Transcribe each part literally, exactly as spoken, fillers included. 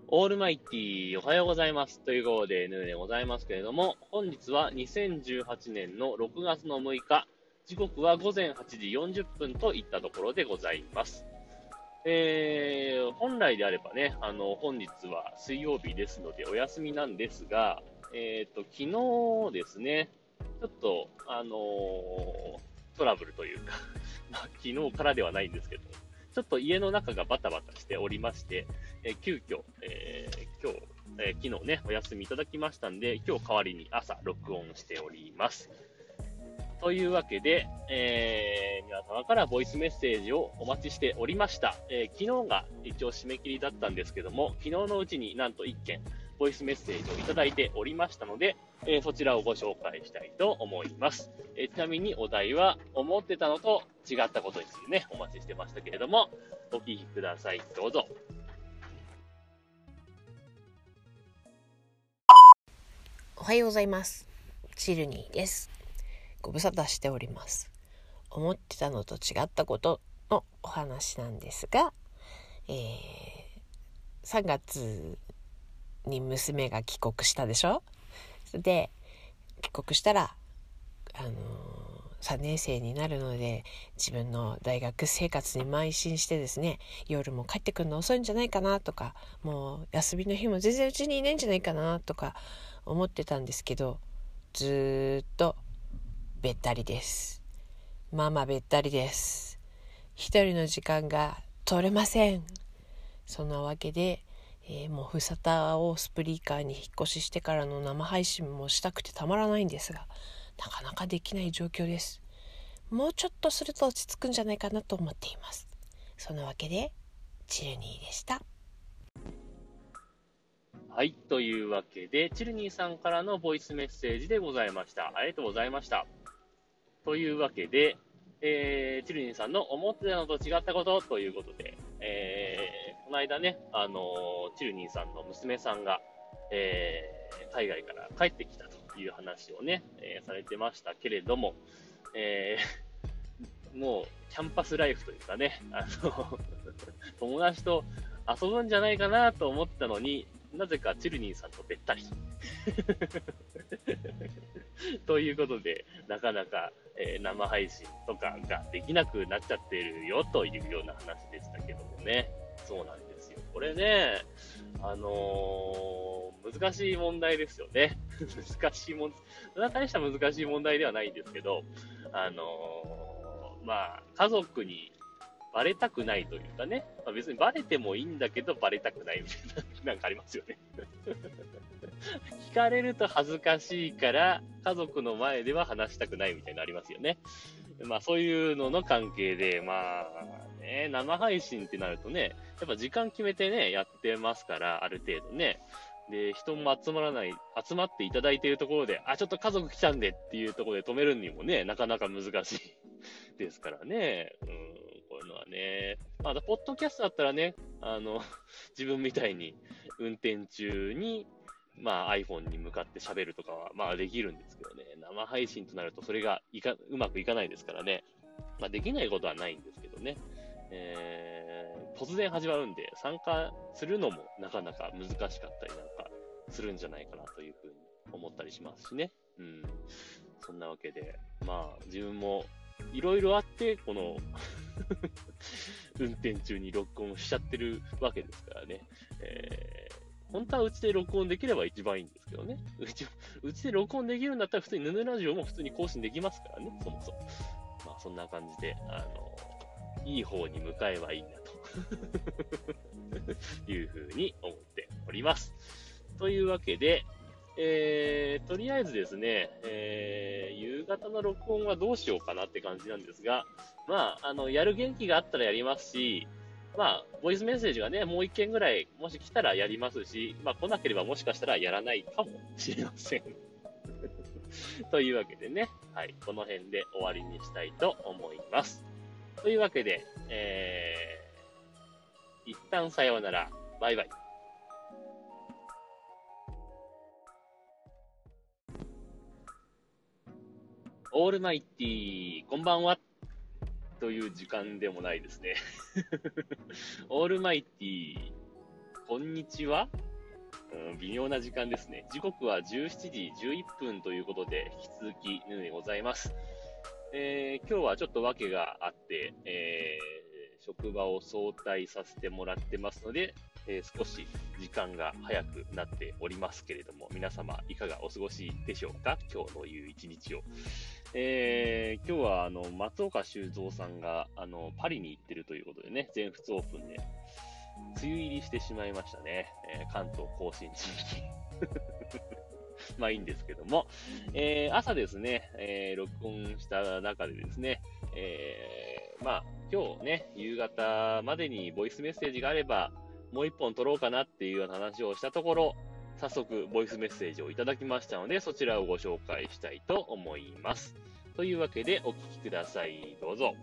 オールマイティーおはようございます。ということで、ヌーでございますけれども、本日はにせんじゅうはちねんのろくがつのむいか、時刻はごぜんはちじよんじゅっぷんといったところでございます。えー、本来であればね、あの、本日は水曜日ですのでお休みなんですが、えっと、昨日ですね、ちょっと、あのートラブルというか、まあ、昨日からではないんですけど、ちょっと家の中がバタバタしておりまして、えー急遽、えー今日、えー昨日ね、お休みいただきましたんで、今日代わりに朝録音しております。というわけで、えー皆様からボイスメッセージをお待ちしておりました。えー昨日が一応締め切りだったんですけども、昨日のうちになんといっけん、ボイスメッセージをいただいておりましたので、えーそちらをご紹介したいと思います。えーちなみにお題は、思ってたのと違ったことについてね、お待ちしてましたけれども、お聞きください。どうぞ。 おはようございます。チルニーです。ご無沙汰しております。思ってたのと違ったことのお話なんですが、えー、さんがつに娘が帰国したでしょ。で、帰国したら、あのー、さんねんせいになるので、自分の大学生活に邁進してですね、夜も帰ってくるの遅いんじゃないかなとか、もう休みの日も全然うちにいないんじゃないかなとか思ってたんですけど、ずーっとべったりです。ママべったりです。一人の時間が取れません。そんなわけで、えー、もうふさたをスプリーカーに引っ越ししてからの生配信もしたくてたまらないんですが、なかなかできない状況です。もうちょっとすると落ち着くんじゃないかなと思っています。そんなわけでチルニーでした。 はい。というわけで、チルニーさんからのボイスメッセージでございました。ありがとうございました。というわけで、えー、チルニーさんの思ってたのと違ったことということで、えー、この間ね、あのー、チルニーさんの娘さんが、えー、海外から帰ってきたという話をね、えーされてましたけれども、えー、もう、キャンパスライフというかね、あの、友達と遊ぶんじゃないかなと思ったのに、なぜかチルニーさんとべったり。ということで、なかなか、えー生配信とかができなくなっちゃってるよというような話でしたけどもね。そうなんですよ。これね、あのー難しい問題ですよね。難しいもん、そんな大した難しい問題ではないんですけど、あのーまあ、家族にバレたくないというかね、まあ、別にバレてもいいんだけど、バレたくないみたいな、なんかありますよね。聞かれると恥ずかしいから、家族の前では話したくないみたいなのありますよね。まあそういうのの関係で、まあね、生配信ってなるとね、やっぱ時間決めてね、やってますから、ある程度ね。で、人も集まらない、集まっていただいているところで、あ、ちょっと家族来たんでっていうところで止めるにもね、なかなか難しいですからね。うん、こういうのはね。まあ、ポッドキャストだったらね、あの、自分みたいに運転中に、まあ iPhone に向かって喋るとかは、まあできるんですけどね、生配信となるとそれがいかうまくいかないですからね。まあできないことはないんですけどね。えー、突然始まるんで、参加するのもなかなか難しかったりなんかするんじゃないかなというふうに思ったりしますしね。うん。そんなわけで、まあ自分もいろいろあって、この運転中に録音しちゃってるわけですからね。えー本当はうちで録音できれば一番いいんですけどね。うち、うちで録音できるんだったら普通にヌヌラジオも普通に更新できますからね、そもそも。まあそんな感じで、あの、いい方に向かえばいいなというふうに思っております。というわけで、えー、とりあえずですね、えー、夕方の録音はどうしようかなって感じなんですが、まあ、あの、やる元気があったらやりますし、まあ、ボイスメッセージがね、もう一件ぐらい、もし来たらやりますし、まあ、来なければもしかしたらやらないかもしれません。というわけでね、はい、この辺で終わりにしたいと思います。というわけで、えー、一旦さようなら。バイバイ。オールマイティー、こんばんは。という時間でもないですね。オールマイティー、 こんにちは、うん、微妙な時間ですね。時刻はじゅうしちじじゅういっぷんということで、引き続きヌーでございます。えー、今日はちょっと訳があって、えー、職場を早退させてもらってますので、えー、少し時間が早くなっておりますけれども、皆様いかがお過ごしでしょうか？今日のいう一日を。えー、今日はあの松岡修造さんがあのパリに行ってるということでね、全仏オープンで梅雨入りしてしまいましたね、えー、関東甲信地域。まあいいんですけども、えー、朝ですね、えー、録音した中でですね、えー、まあ今日ね、夕方までにボイスメッセージがあれば、もう一本撮ろうかなっていうような話をしたところ、早速ボイスメッセージをいただきましたので、そちらをご紹介したいと思います。というわけでお聞きください。どうぞ。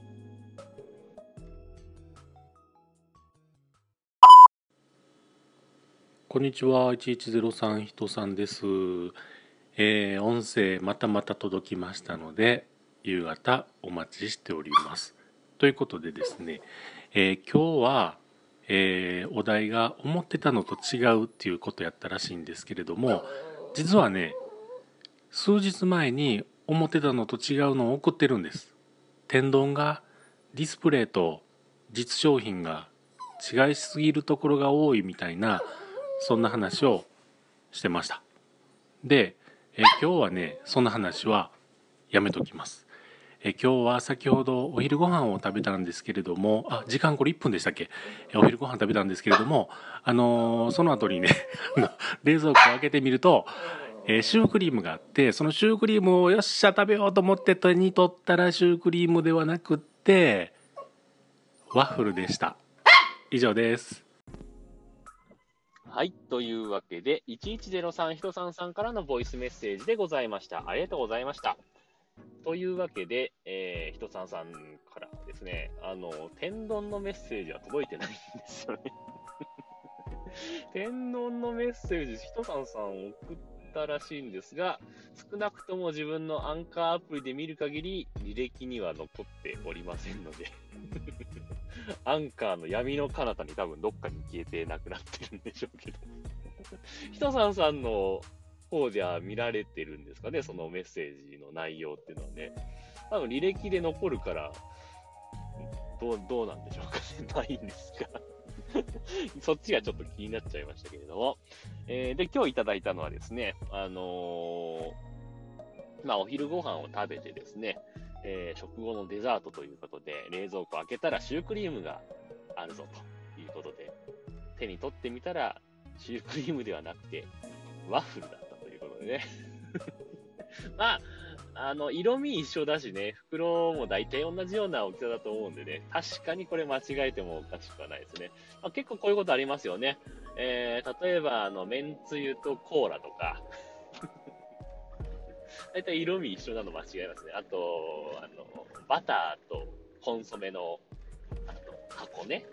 こんにちは、いちいちゼロさん人さんです。えー、音声またまた届きましたので、夕方お待ちしております。ということでですね、えー、今日は、えー、お題が思ってたのと違うっていうことやったらしいんですけれども、実はね、数日前に思ってたのと違うのを送ってるんです。天丼がディスプレイと実商品が違いすぎるところが多いみたいな、そんな話をしてました。で、え今日はね、そんな話はやめときます。え今日は先ほどお昼ご飯を食べたんですけれども、あ、時間これいっぷんでしたっけ？えお昼ご飯食べたんですけれども、あのー、その後にね冷蔵庫を開けてみると、えー、シュークリームがあって、そのシュークリームをよっしゃ食べようと思って手に取ったら、シュークリームではなくってワッフルでした。以上です。 はい。というわけで、いちいちゼロさん人さんさんからのボイスメッセージでございました。ありがとうございました。というわけで、えー、人さんさんからですね、あの、天丼のメッセージは届いてないんですよね。天丼のメッセージ、人さんさん送ったらしいんですが、少なくとも自分のアンカーアプリで見る限り、履歴には残っておりませんので、アンカーの闇の彼方に多分どっかに消えてなくなってるんでしょうけど。人さんさんの方では見られてるんですかね、そのメッセージの内容っていうのはね。多分履歴で残るから、どう、どうなんでしょうかね。ないんですか。そっちがちょっと気になっちゃいましたけれども。えー、で、今日いただいたのはですね、あのー、まあ、お昼ご飯を食べてですね、えー、食後のデザートということで、冷蔵庫開けたらシュークリームがあるぞということで、手に取ってみたら、シュークリームではなくて、ワッフルだったということでね。まあ、あの、色味一緒だしね、袋も大体同じような大きさだと思うんでね、確かにこれ間違えてもおかしくはないですね。まあ、結構こういうことありますよね。えー、例えば、あの、めんつゆとコーラとか、大体色味一緒なの間違えますね。あと、あの、バターとコンソメの、あと、箱ね。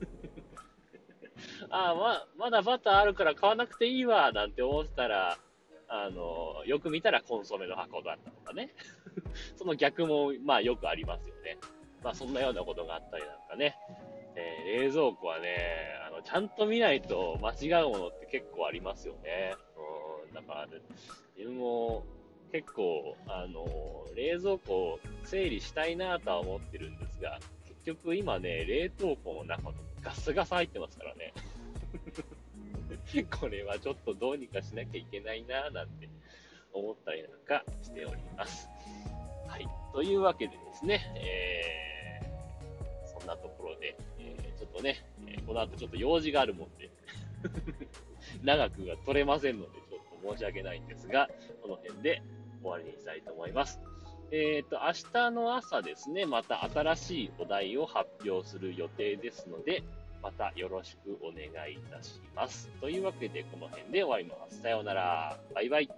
ああ、ま、まだバターあるから買わなくていいわ、なんて思ってたら、あの、よく見たらコンソメの箱だったとかね。その逆も、まあよくありますよね。まあそんなようなことがあったりなんかね。えー、冷蔵庫はね、あの、ちゃんと見ないと間違うものって結構ありますよね。うん、だから、ね、自分も結構、あの、冷蔵庫を整理したいなとは思ってるんですが、結局今ね、冷凍庫の中のガスガス入ってますからね。これはちょっとどうにかしなきゃいけないなぁなんて思ったりなんかしております。はい。というわけでですね、えー、そんなところで、えー、ちょっとね、えー、この後ちょっと用事があるもんで、長くが取れませんので、ちょっと申し訳ないんですが、この辺で終わりにしたいと思います。えっと、明日の朝ですね、また新しいお題を発表する予定ですので、またよろしくお願いいたします。というわけで、この辺で終わります。さようなら。バイバイ。